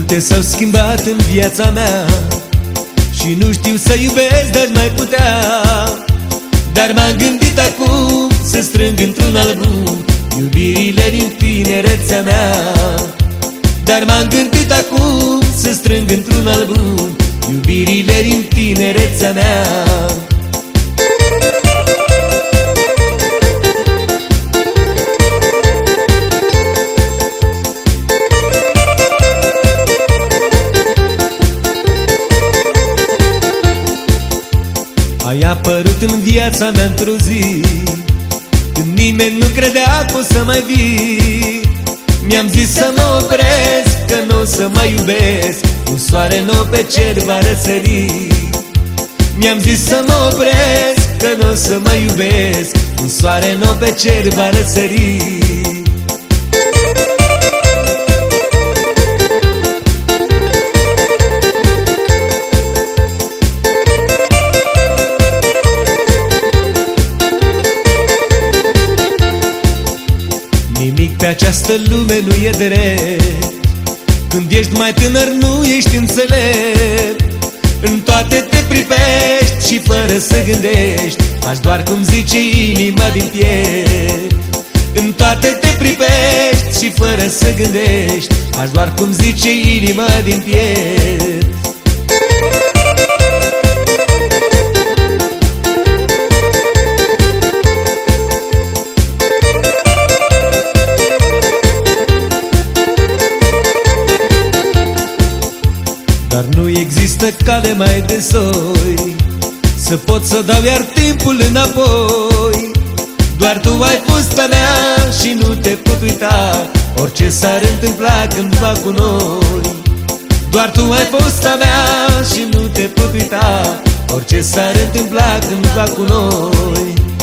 Multe s-au schimbat în viața mea și nu știu să iubesc, dar mai putea. Dar m-am gândit acum să strâng într-un album iubirile din tinerețea mea. Dar m-am gândit acum să strâng într-un album iubirile din tinerețea mea. Ai apărut în viața mea într-o zi când nimeni nu credea că o să mai vii. Mi-am zis să mă opresc, că n-o să mai iubesc, un soare nou pe cer va răsări. Mi-am zis să mă opresc, că n-o să mai iubesc, un soare nou pe cer va răsări. Nimic pe această lume nu e drept, când ești mai tânăr nu ești înțelept. În toate te pripești și fără să gândești, faci doar cum zice inima din piept. În toate te pripești și fără să gândești, faci doar cum zice inima din piept. Dar nu există cale mai de soi să pot să dau iar timpul înapoi. Doar tu ai fost a mea și nu te pot uita, orice s-ar întâmpla cândva cu noi. Doar tu ai fost a mea și nu te pot uita, orice s-ar întâmpla cândva cu noi.